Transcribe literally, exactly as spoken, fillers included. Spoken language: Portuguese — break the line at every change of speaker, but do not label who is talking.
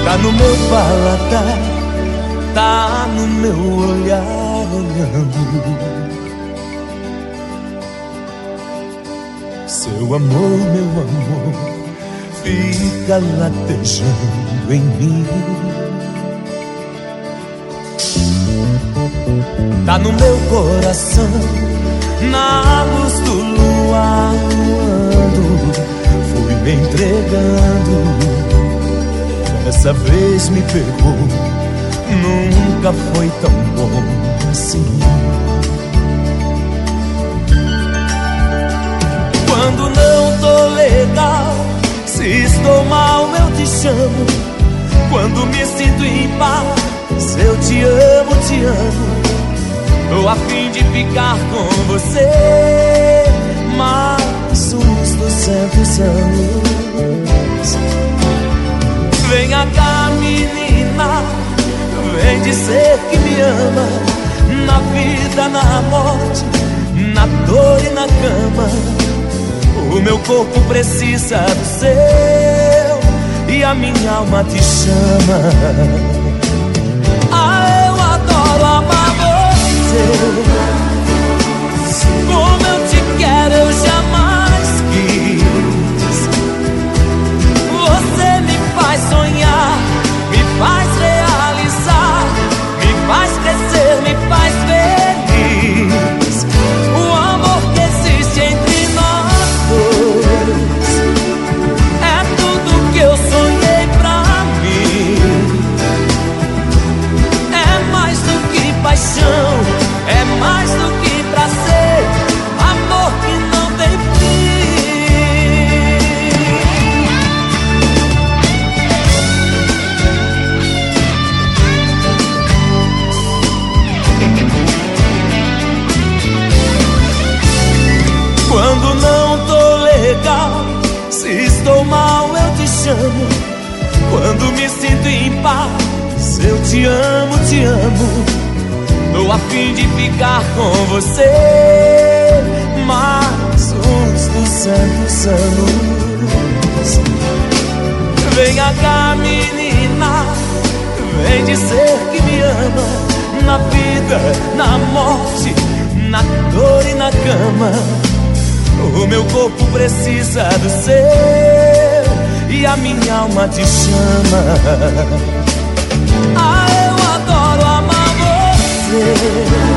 Tá no meu paladar, tá no meu olhar olhando. Seu amor, meu amor, fica latejando em mim. Tá no meu coração, na luz do luar voando, fui me entregando. Dessa vez me pegou, nunca foi tão bom assim. Quando não tô legal, se estou mal eu te chamo. Quando me sinto em paz, eu te amo, te amo. Tô a fim de ficar com você mais uns duzentos anos. Venha cá, menina, vem dizer que me ama. Na vida, na morte, na dor e na cama. O meu corpo precisa do seu e a minha alma te chama. Ah, eu adoro amar você. Como eu te quero, eu jamais quis. Você me faz sonhar, me faz realizar, me faz crescer, me faz feliz. O amor que existe entre nós dois é tudo que eu sonhei pra mim. É mais do que paixão, é mais do que prazer, amor que não tem fim. Quando não tô legal, se estou mal eu te chamo. Quando me sinto em paz, eu te amo, te amo. Tô a fim de ficar com você mais uns duzentos anos. Venha cá, menina, vem dizer que me ama. Na vida, na morte, na dor e na cama. O meu corpo precisa do seu e a minha alma te chama. Ah, eu adoro amar você.